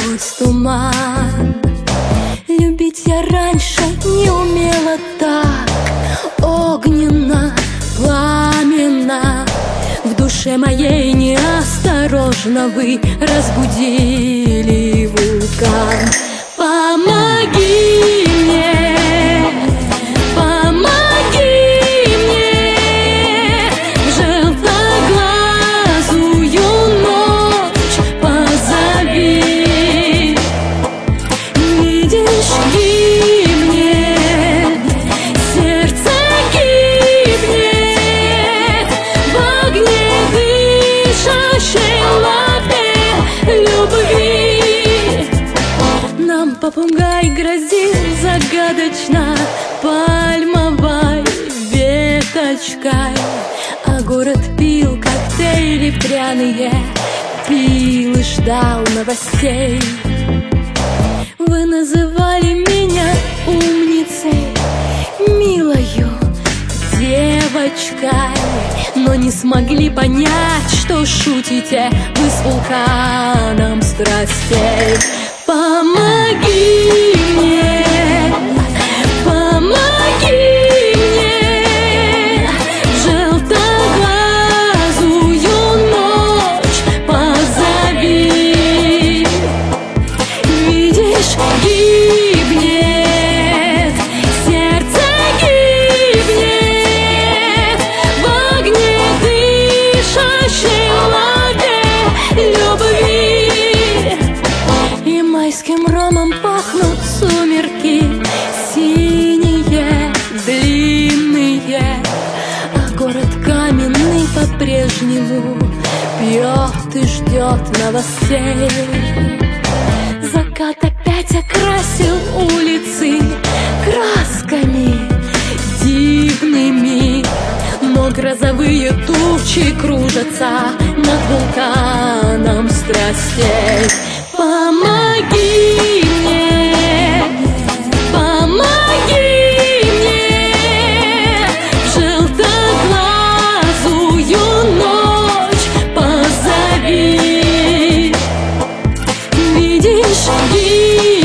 сквозь туман. Любить я раньше не умела так огненно, пламенно. В душе моей неосторожно вы разбудили вулкан. Помоги мне, помоги мне, желтоглазую ночь позови. Видишь, гибнет, сердце гибнет в огне дышащей лапе любви. Нам попугай грозил загадочно пальмовой веточкой, а город пил коктейли пряные, пил и ждал новостей. Вы называли меня умницей, милою девочкой, но не смогли понять, что шутите вы с вулканом страстей. Помоги мне, помоги мне, желтоглазую ночь позови. Видишь, гибнет, сердце гибнет в огне дышащей лапе любви. И майским ромом пахнут сумерки синие, длинные, а город каменный по-прежнему пьет и ждет новостей. Закат опять окрасил улицы красками дивными, но грозовые тучи кружатся над вулканом страстей. Помоги мне, помоги мне, желтоглазую ночь позови. Видишь,